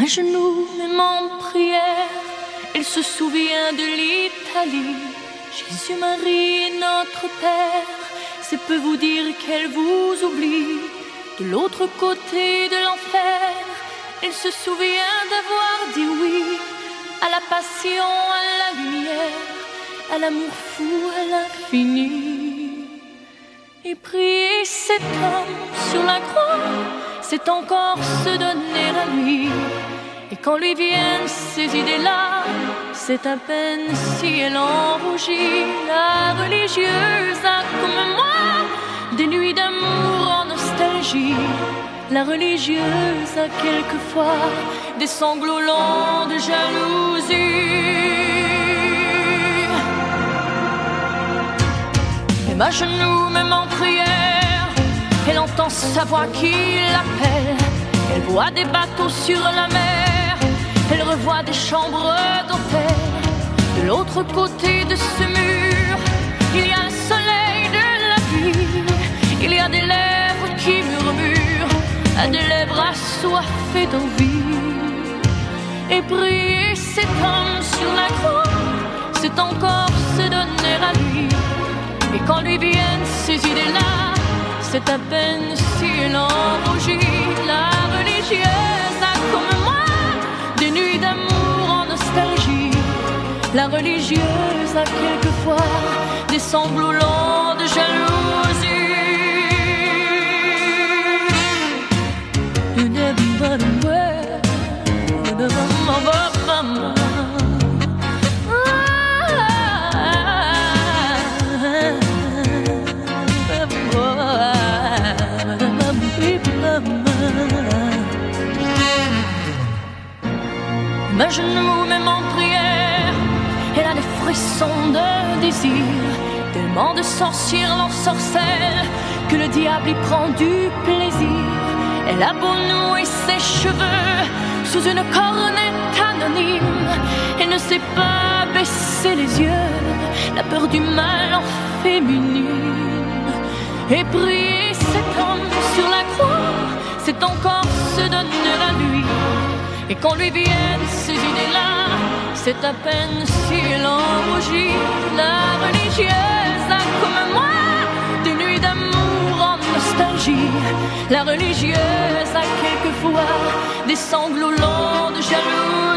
À genoux, même en prière, elle se souvient de l'Italie. Jésus, Marie et notre Père, c'est peu vous dire qu'elle vous oublie. De l'autre côté de l'enfer, elle se souvient d'avoir dit oui à la passion, à la lumière, à l'amour fou, à l'infini. Et prier cet homme sur la croix, c'est encore se donner à lui. Et quand lui viennent ces idées-là, c'est à peine si elle en rougit. La religieuse a comme moi des nuits d'amour en nostalgie. La religieuse a quelquefois des sanglots lents de jalousie. Même à genoux, même en prière, elle entend sa voix qui l'appelle. Elle voit des bateaux sur la mer, elle revoit des chambres d'hôtel. De l'autre côté de ce mur, il y a le soleil de la vie. Il y a des lèvres qui murmurent, à des lèvres assoiffées d'envie. Et prier cet homme sur la croix, c'est encore se donner à lui. Et quand lui viennent ces idées-là, c'est à peine si elle en rougit. La religieuse a comme moi des nuits d'amour en nostalgie. La religieuse a quelquefois des sanglots lents de jalousie. À genoux, même en prière, elle a des frissons de désir. Tellement de sorcières l'ensorcellent que le diable y prend du plaisir. Elle a beau nouer ses cheveux sous une cornette anonyme, elle ne sait pas baisser les yeux, la peur du mal en féminine. Et prier cet homme sur la croix, c'est encore se donner à lui. Et quand lui viennent ces idées-là, c'est à peine si elle en rougit. La religieuse a comme moi des nuits d'amour en nostalgie. La religieuse a quelquefois des sanglots lents de jalousie.